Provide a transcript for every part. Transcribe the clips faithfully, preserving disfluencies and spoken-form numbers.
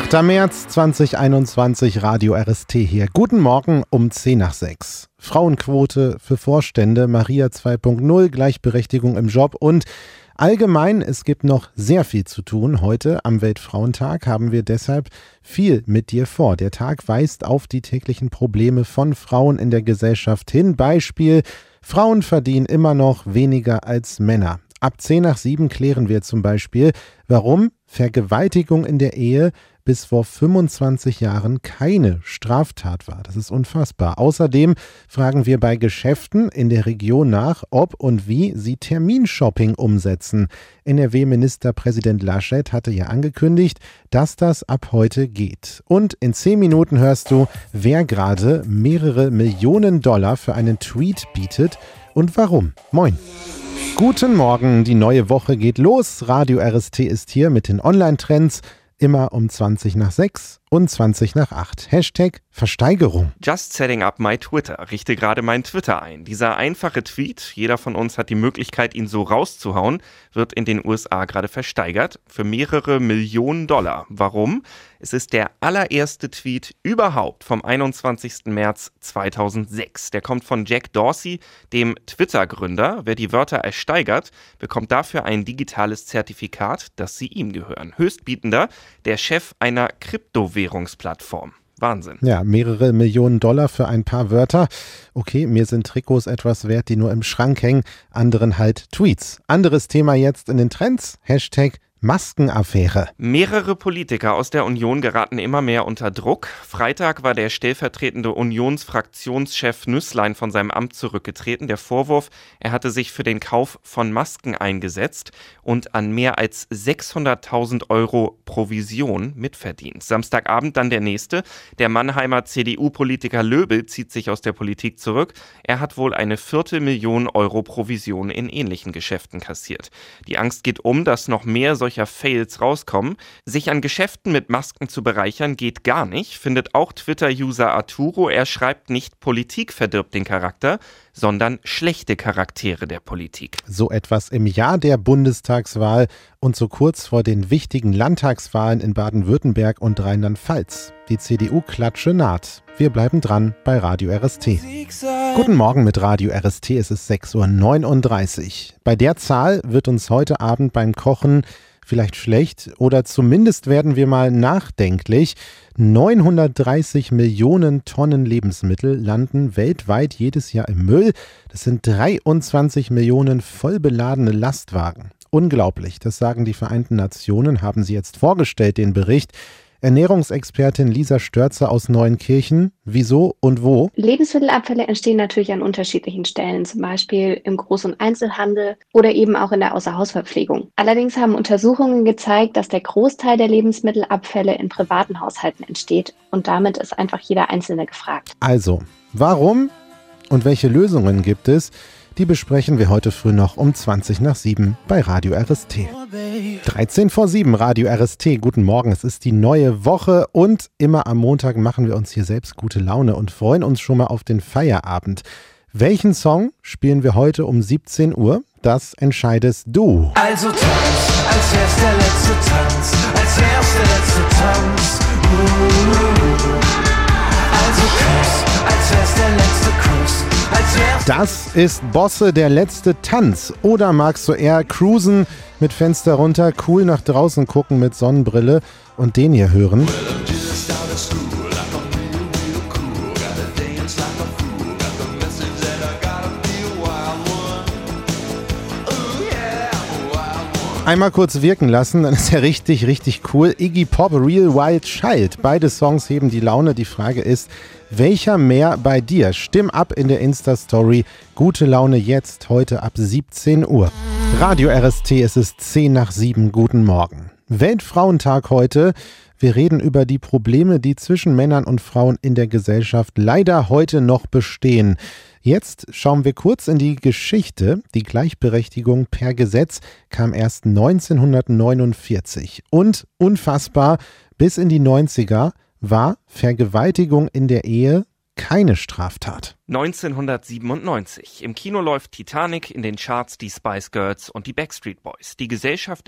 achter März zweitausendeinundzwanzig, Radio R S T hier. Guten Morgen um zehn nach sechs. Frauenquote für Vorstände, Maria zwei Punkt null, Gleichberechtigung im Job und allgemein, es gibt noch sehr viel zu tun. Heute am Weltfrauentag haben wir deshalb viel mit dir vor. Der Tag weist auf die täglichen Probleme von Frauen in der Gesellschaft hin. Beispiel: Frauen verdienen immer noch weniger als Männer. Ab zehn nach sieben klären wir zum Beispiel, warum Vergewaltigung in der Ehe bis vor fünfundzwanzig Jahren keine Straftat war. Das ist unfassbar. Außerdem fragen wir bei Geschäften in der Region nach, ob und wie sie Terminshopping umsetzen. N R W-Ministerpräsident Laschet hatte ja angekündigt, dass das ab heute geht. Und in zehn Minuten hörst du, wer gerade mehrere Millionen Dollar für einen Tweet bietet und warum. Moin. Guten Morgen, die neue Woche geht los. Radio R S T ist hier mit den Online-Trends. Immer um zwanzig nach sechs und zwanzig nach acht. Hashtag Versteigerung. Just setting up my Twitter. Richte gerade mein Twitter ein. Dieser einfache Tweet, jeder von uns hat die Möglichkeit, ihn so rauszuhauen, wird in den U S A gerade versteigert für mehrere Millionen Dollar. Warum? Es ist der allererste Tweet überhaupt vom einundzwanzigsten März zweitausendsechs. Der kommt von Jack Dorsey, dem Twitter-Gründer. Wer die Wörter ersteigert, bekommt dafür ein digitales Zertifikat, das sie ihm gehören. Höchstbietender, der Chef einer Kryptowährungsplattform. Wahnsinn. Ja, mehrere Millionen Dollar für ein paar Wörter. Okay, mir sind Trikots etwas wert, die nur im Schrank hängen, anderen halt Tweets. Anderes Thema jetzt in den Trends. Hashtag Maskenaffäre. Mehrere Politiker aus der Union geraten immer mehr unter Druck. Freitag war der stellvertretende Unionsfraktionschef Nüßlein von seinem Amt zurückgetreten. Der Vorwurf, er hatte sich für den Kauf von Masken eingesetzt und an mehr als sechshunderttausend Euro Provision mitverdient. Samstagabend dann der nächste. Der Mannheimer C D U-Politiker Löbel zieht sich aus der Politik zurück. Er hat wohl eine Viertelmillion Euro Provision in ähnlichen Geschäften kassiert. Die Angst geht um, dass noch mehr solche solcher Fails rauskommen. Sich an Geschäften mit Masken zu bereichern geht gar nicht, findet auch Twitter-User Arturo. Er schreibt, nicht Politik verdirbt den Charakter, sondern schlechte Charaktere der Politik. So etwas im Jahr der Bundestagswahl und so kurz vor den wichtigen Landtagswahlen in Baden-Württemberg und Rheinland-Pfalz. Die C D U-Klatsche naht. Wir bleiben dran bei Radio R S T. Guten Morgen mit Radio R S T, es ist sechs Uhr neununddreißig. Bei der Zahl wird uns heute Abend beim Kochen vielleicht schlecht oder zumindest werden wir mal nachdenklich. neunhundertdreißig Millionen Tonnen Lebensmittel landen weltweit jedes Jahr im Müll. Das sind dreiundzwanzig Millionen vollbeladene Lastwagen. Unglaublich, das sagen die Vereinten Nationen, haben sie jetzt vorgestellt, den Bericht. Ernährungsexpertin Lisa Störzer aus Neuenkirchen. Wieso und wo? Lebensmittelabfälle entstehen natürlich an unterschiedlichen Stellen, zum Beispiel im Groß- und Einzelhandel oder eben auch in der Außerhausverpflegung. Allerdings haben Untersuchungen gezeigt, dass der Großteil der Lebensmittelabfälle in privaten Haushalten entsteht und damit ist einfach jeder Einzelne gefragt. Also, warum und welche Lösungen gibt es? Die besprechen wir heute früh noch um zwanzig nach sieben bei Radio R S T. dreizehn vor sieben, Radio R S T. Guten Morgen, es ist die neue Woche und immer am Montag machen wir uns hier selbst gute Laune und freuen uns schon mal auf den Feierabend. Welchen Song spielen wir heute um siebzehn Uhr? Das entscheidest du. Also tanz, als wär's der letzte Tanz, als wär's der letzte Tanz. Uh, also Kuss, als wär's der letzte Kuss. Das ist Bosse, der letzte Tanz. Oder magst du eher cruisen mit Fenster runter, cool nach draußen gucken mit Sonnenbrille und den hier hören? Einmal kurz wirken lassen, dann ist er richtig, richtig cool. Iggy Pop, Real Wild Child. Beide Songs heben die Laune. Die Frage ist, welcher mehr bei dir? Stimm ab in der Insta-Story. Gute Laune jetzt, heute ab siebzehn Uhr. Radio R S T, es ist zehn nach sieben. Guten Morgen. Weltfrauentag heute. Wir reden über die Probleme, die zwischen Männern und Frauen in der Gesellschaft leider heute noch bestehen. Jetzt schauen wir kurz in die Geschichte. Die Gleichberechtigung per Gesetz kam erst neunzehnhundertneunundvierzig. Und unfassbar, bis in die neunziger war Vergewaltigung in der Ehe keine Straftat. neunzehnhundertsiebenundneunzig. Im Kino läuft Titanic, in den Charts die Spice Girls und die Backstreet Boys. Die Gesellschaft ist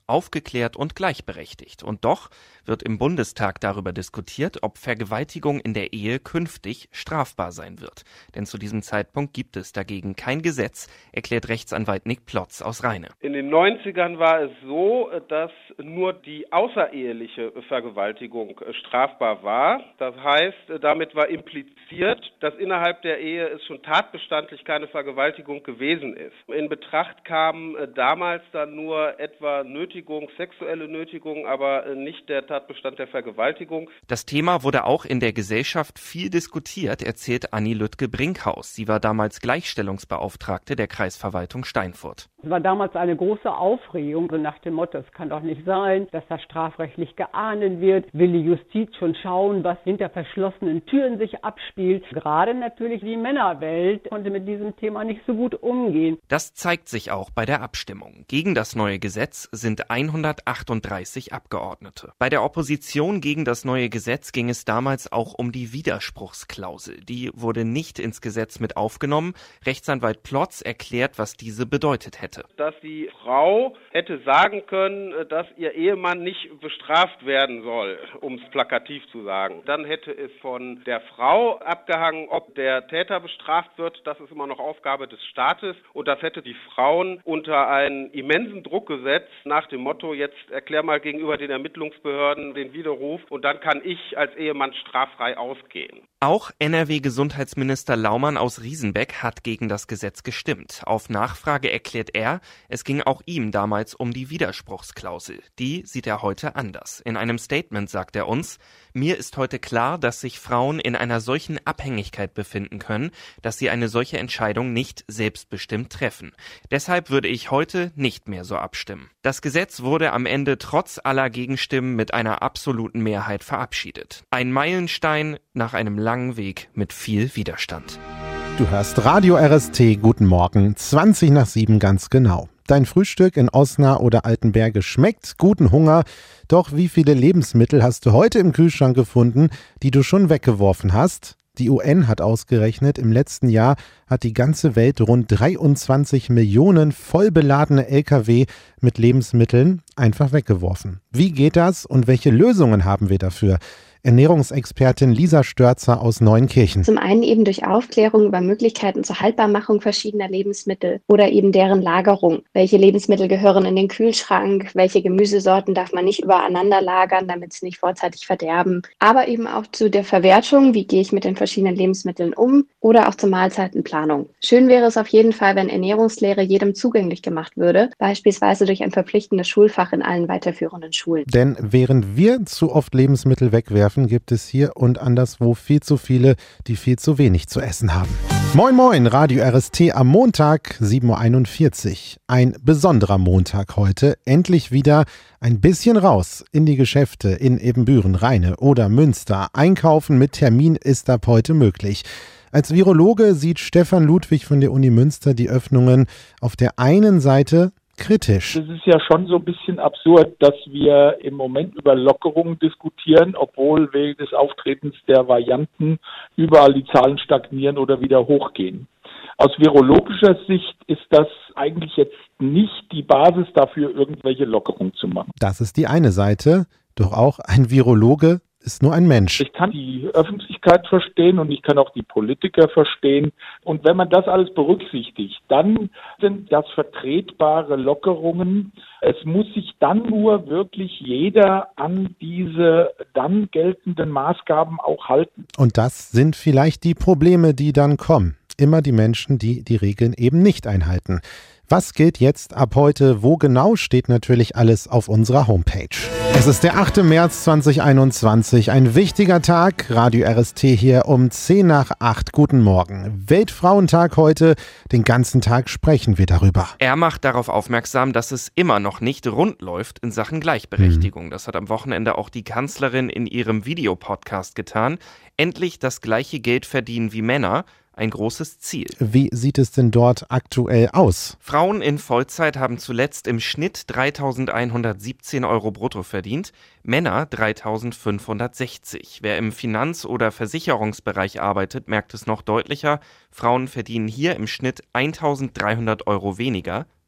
aufgeklärt und gleichberechtigt. Und doch wird im Bundestag darüber diskutiert, ob Vergewaltigung in der Ehe künftig strafbar sein wird. Denn zu diesem Zeitpunkt gibt es dagegen kein Gesetz, erklärt Rechtsanwalt Nick Plotz aus Rheine. In den neunzigern war es so, dass nur die außereheliche Vergewaltigung strafbar war. Das heißt, damit war impliziert, dass innerhalb der Ehe es schon tatbestandlich keine Vergewaltigung gewesen ist. In Betracht kam damals dann nur etwa Nötigung, sexuelle Nötigung, aber nicht der Tatbestand der Vergewaltigung. Das Thema wurde auch in der Gesellschaft viel diskutiert, erzählt Anni Lüttke-Brinkhaus. Sie war damals Gleichstellungsbeauftragte der Kreisverwaltung Steinfurt. Es war damals eine große Aufregung, so nach dem Motto, es kann doch nicht sein, dass das strafrechtlich geahndet wird. Will die Justiz schon schauen, was hinter verschlossenen Türen sich abspielt? Gerade natürlich die Männerwelt konnte mit diesem Thema nicht so gut umgehen. Das zeigt sich auch bei der Abstimmung. Gegen das neue Gesetz sind hundertachtunddreißig Abgeordnete. Bei der Opposition gegen das neue Gesetz ging es damals auch um die Widerspruchsklausel. Die wurde nicht ins Gesetz mit aufgenommen. Rechtsanwalt Plotz erklärt, was diese bedeutet hätte. Dass die Frau hätte sagen können, dass ihr Ehemann nicht bestraft werden soll, um es plakativ zu sagen. Dann hätte es von der Frau abgehangen, ob der Täter bestraft wird. Das ist immer noch Aufgabe des Staates. Und das hätte die Frauen unter einen immensen Druck gesetzt, nach dem Motto, jetzt erklär mal gegenüber den Ermittlungsbehörden den Widerruf und dann kann ich als Ehemann straffrei ausgehen. Auch N R W-Gesundheitsminister Laumann aus Riesenbeck hat gegen das Gesetz gestimmt. Auf Nachfrage erklärt er, es ging auch ihm damals um die Widerspruchsklausel. Die sieht er heute anders. In einem Statement sagt er uns, mir ist heute klar, dass sich Frauen in einer solchen Abhängigkeit befinden können, dass sie eine solche Entscheidung nicht selbstbestimmt treffen. Deshalb würde ich heute nicht mehr so abstimmen. Das Gesetz wurde am Ende trotz aller Gegenstimmen mit einer absoluten Mehrheit verabschiedet. Ein Meilenstein nach einem langen Weg mit viel Widerstand. Du hörst Radio R S T, guten Morgen, zwanzig nach sieben ganz genau. Dein Frühstück in Osnabrück oder Altenberge schmeckt, guten Hunger. Doch wie viele Lebensmittel hast du heute im Kühlschrank gefunden, die du schon weggeworfen hast? Die U N hat ausgerechnet, im letzten Jahr hat die ganze Welt rund dreiundzwanzig Millionen vollbeladene L K W mit Lebensmitteln einfach weggeworfen. Wie geht das und welche Lösungen haben wir dafür? Ernährungsexpertin Lisa Störzer aus Neunkirchen. Zum einen eben durch Aufklärung über Möglichkeiten zur Haltbarmachung verschiedener Lebensmittel oder eben deren Lagerung. Welche Lebensmittel gehören in den Kühlschrank? Welche Gemüsesorten darf man nicht übereinander lagern, damit sie nicht vorzeitig verderben? Aber eben auch zu der Verwertung. Wie gehe ich mit den verschiedenen Lebensmitteln um? Oder auch zur Mahlzeitenplanung. Schön wäre es auf jeden Fall, wenn Ernährungslehre jedem zugänglich gemacht würde, beispielsweise durch ein verpflichtendes Schulfach in allen weiterführenden Schulen. Denn während wir zu oft Lebensmittel wegwerfen, gibt es hier und anderswo viel zu viele, die viel zu wenig zu essen haben. Moin Moin, Radio R S T am Montag, sieben Uhr einundvierzig. Ein besonderer Montag heute. Endlich wieder ein bisschen raus in die Geschäfte in Ebenbüren, Rheine oder Münster. Einkaufen mit Termin ist ab heute möglich. Als Virologe sieht Stefan Ludwig von der Uni Münster die Öffnungen auf der einen Seite kritisch. Es ist ja schon so ein bisschen absurd, dass wir im Moment über Lockerungen diskutieren, obwohl wegen des Auftretens der Varianten überall die Zahlen stagnieren oder wieder hochgehen. Aus virologischer Sicht ist das eigentlich jetzt nicht die Basis dafür, irgendwelche Lockerungen zu machen. Das ist die eine Seite, doch auch ein Virologe ist nur ein Mensch. Ich kann die Öffentlichkeit verstehen und ich kann auch die Politiker verstehen. Und wenn man das alles berücksichtigt, dann sind das vertretbare Lockerungen. Es muss sich dann nur wirklich jeder an diese dann geltenden Maßgaben auch halten. Und das sind vielleicht die Probleme, die dann kommen. Immer die Menschen, die die Regeln eben nicht einhalten. Was gilt jetzt ab heute? Wo genau, steht natürlich alles auf unserer Homepage. Es ist der achte März zweitausendeinundzwanzig, ein wichtiger Tag. Radio R S T hier um zehn nach acht. Guten Morgen. Weltfrauentag heute. Den ganzen Tag sprechen wir darüber. Er macht darauf aufmerksam, dass es immer noch nicht rund läuft in Sachen Gleichberechtigung. Mhm. Das hat am Wochenende auch die Kanzlerin in ihrem Videopodcast getan. Endlich das gleiche Geld verdienen wie Männer. Ein großes Ziel. Wie sieht es denn dort aktuell aus? Frauen in Vollzeit haben zuletzt im Schnitt dreitausendeinhundertsiebzehn Euro brutto verdient, Männer dreitausendfünfhundertsechzig. Wer im Finanz- oder Versicherungsbereich arbeitet, merkt es noch deutlicher. Frauen verdienen hier im Schnitt eintausenddreihundert Euro weniger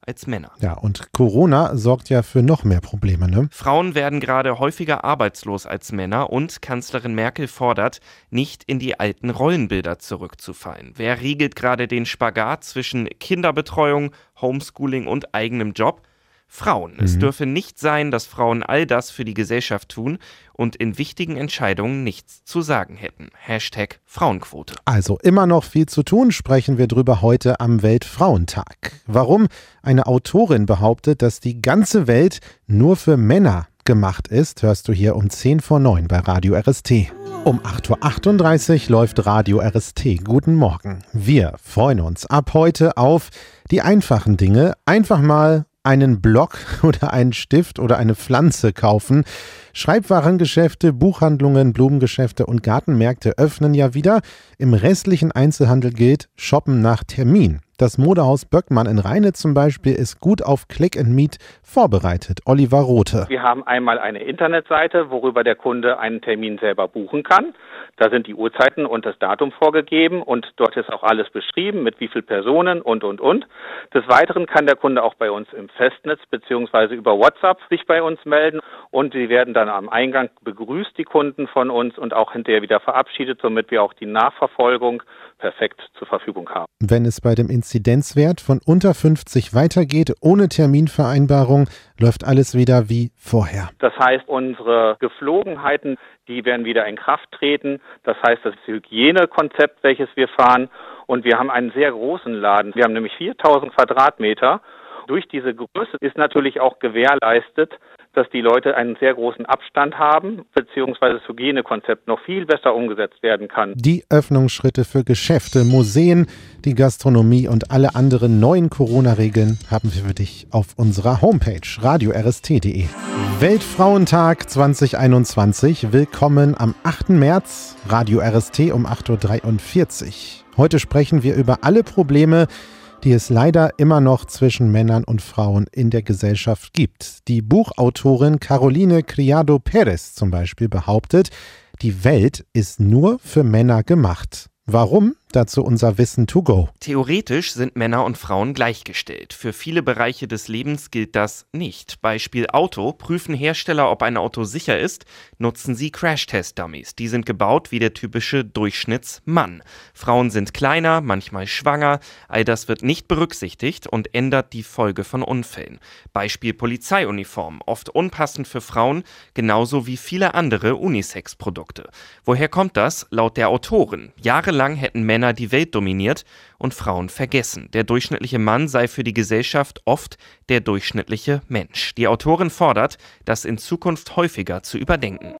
als Männer. Ja, und Corona sorgt ja für noch mehr Probleme, ne? Frauen werden gerade häufiger arbeitslos als Männer und Kanzlerin Merkel fordert, nicht in die alten Rollenbilder zurückzufallen. Wer riegelt gerade den Spagat zwischen Kinderbetreuung, Homeschooling und eigenem Job? Frauen. Mhm. Es dürfe nicht sein, dass Frauen all das für die Gesellschaft tun und in wichtigen Entscheidungen nichts zu sagen hätten. Hashtag Frauenquote. Also immer noch viel zu tun, sprechen wir drüber heute am Weltfrauentag. Warum eine Autorin behauptet, dass die ganze Welt nur für Männer gemacht ist, hörst du hier um zehn vor neun bei Radio R S T. Um acht Uhr achtunddreißig läuft Radio R S T. Guten Morgen. Wir freuen uns ab heute auf die einfachen Dinge. Einfach mal einen Block oder einen Stift oder eine Pflanze kaufen. Schreibwarengeschäfte, Buchhandlungen, Blumengeschäfte und Gartenmärkte öffnen ja wieder. Im restlichen Einzelhandel gilt Shoppen nach Termin. Das Modehaus Böckmann in Rheine zum Beispiel ist gut auf Click and Meet vorbereitet. Oliver Rothe. Wir haben einmal eine Internetseite, worüber der Kunde einen Termin selber buchen kann. Da sind die Uhrzeiten und das Datum vorgegeben und dort ist auch alles beschrieben, mit wie vielen Personen und, und, und. Des Weiteren kann der Kunde auch bei uns im Festnetz bzw. über WhatsApp sich bei uns melden und sie werden dann am Eingang begrüßt, die Kunden von uns, und auch hinterher wieder verabschiedet, somit wir auch die Nachverfolgung perfekt zur Verfügung haben. Wenn es bei dem Inzidenzwert von unter fünfzig weitergeht, ohne Terminvereinbarung, läuft alles wieder wie vorher. Das heißt, unsere Geflogenheiten, die werden wieder in Kraft treten. Das heißt, das Hygienekonzept, welches wir fahren. Und wir haben einen sehr großen Laden. Wir haben nämlich viertausend Quadratmeter. Durch diese Größe ist natürlich auch gewährleistet, dass die Leute einen sehr großen Abstand haben, beziehungsweise das Hygienekonzept noch viel besser umgesetzt werden kann. Die Öffnungsschritte für Geschäfte, Museen, die Gastronomie und alle anderen neuen Corona-Regeln haben wir für dich auf unserer Homepage radio r s t punkt d e. Weltfrauentag zwanzig einundzwanzig. Willkommen am achten März, Radio R S T um acht Uhr dreiundvierzig. Heute sprechen wir über alle Probleme, die es leider immer noch zwischen Männern und Frauen in der Gesellschaft gibt. Die Buchautorin Caroline Criado Perez zum Beispiel behauptet, die Welt ist nur für Männer gemacht. Warum? Dazu unser Wissen to go. Theoretisch sind Männer und Frauen gleichgestellt. Für viele Bereiche des Lebens gilt das nicht. Beispiel Auto. Prüfen Hersteller, ob ein Auto sicher ist, nutzen sie Crash-Test-Dummies. Die sind gebaut wie der typische Durchschnittsmann. Frauen sind kleiner, manchmal schwanger. All das wird nicht berücksichtigt und ändert die Folge von Unfällen. Beispiel Polizeiuniform. Oft unpassend für Frauen, genauso wie viele andere Unisex-Produkte. Woher kommt das? Laut der Autorin. Jahrelang hätten Männer die Welt dominiert und Frauen vergessen. Der durchschnittliche Mann sei für die Gesellschaft oft der durchschnittliche Mensch. Die Autorin fordert, das in Zukunft häufiger zu überdenken.